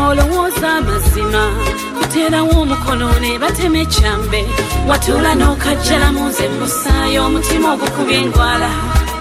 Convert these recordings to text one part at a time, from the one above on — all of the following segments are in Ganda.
olowooza mazima kuterawo omukono ne batema ekyambe watula n'okajjalamu nze musaayo omutima ogukubye engwala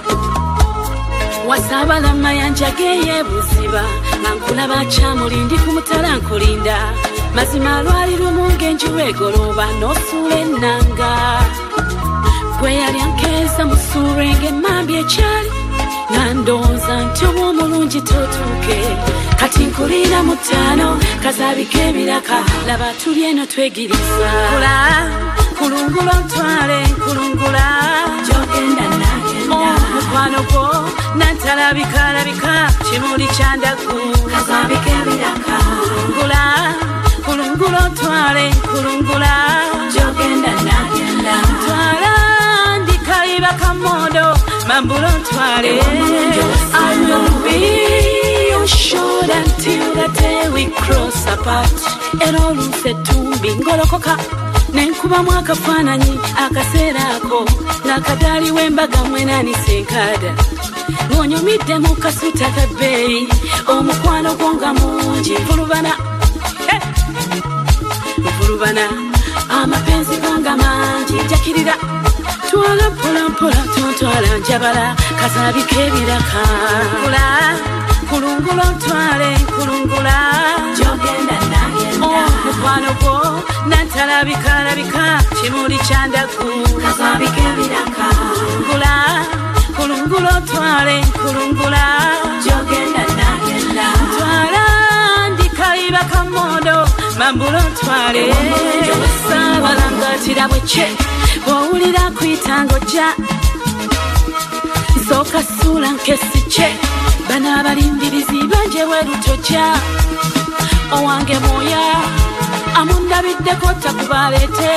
wasaabala mayanja geeyebuziba nga nkulaba kyamulindi ku mutala nkulinda mazima lwali lumu ng'enjuba egolooba n'osuula ennanga gwe yali ankeeza mu ssuula ng'emmambi ekyali nga ndowooza nti oba omulungi totuuke kati nkulira mu ttaano kazaabika ebiraka laba tuli eno twegiriza kulungula ntwale nkulungula gy'ogenda nagenda mukwano gwo nantalabika kimuli kyandaku kazaabika ebiraka kulungula ntwale nkulungula gy'ogenda nagenda ntwala ndikayiba kamondo mambulo ntwale I will be your shore until the day we cross apart era olunse ettumbi ngolokoka nenkubamu akafaananyi akaseera ako ng'akadaali w'embaga mwenanisa enkada ng'onyumidde mu kasuuta ka bbeeyi omukwano gwo nga mungi nvulubana amapenzi ganga mangi njakirira twala mpolampola tontwala njabala kazaabika ebiraka kulungula ntwale nkulungula gy'ogenda nagenda mukwano gwo nantalabika kimuli kyandaku kazaabika ebiraka kulungula ntwale nkulungula gy'ogenda nagenda ntwala ndikayiba kamondo mambulo ntwale saabalangatira bwekye bw'owulira kuyita ng'ojja nsooka ssuula nkesi kye bano abalindirizi banje bwerutojja owange mwoya amundabiddeko takubaleete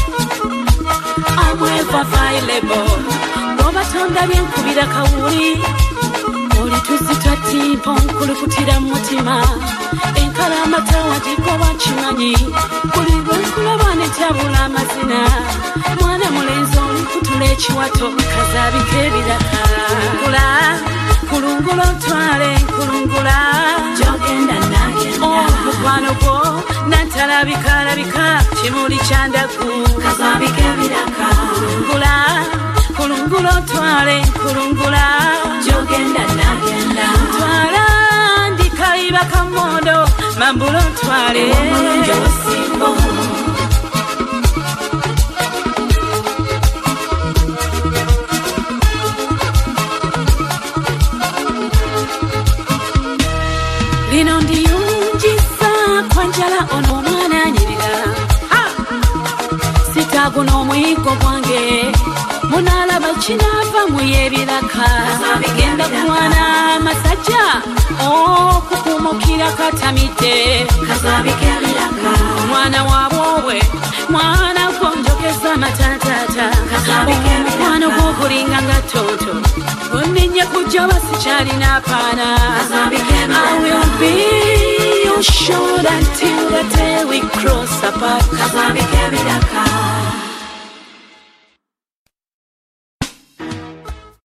amweva available bw'obatonda byenkubira kawuli oli tuzzi twa timpo nkulukutira mu mutima enkala amatawa gigoba nkimanyi buli lwenkulaba ne tabula amazina mwana mulenzi olikutula ekiwato kazaabika ebiraka kulungula ntwale nkulungula gy'ogenda nagenda mukwano gwo nantalabika kimuli kyandaku kazaabika ebiraka kulungula ntwale nkulungula gy'ogenda nagenda ntwala ndikayiba kamondo mambulo ntwale osimbo lino ndiyungiza kwanjala ono omwana anyirira sitaago n'omuyiggo gwange munaalaba kinaava mu y'ebiraka genda kumwana amasajja okukumukira katamidde omwana waabwowe mwana gonjogeza matataata omukwano gw'ogulinga nga tonto onnenye kujja basikyalina apaana I will be your shore until the day we cross apart.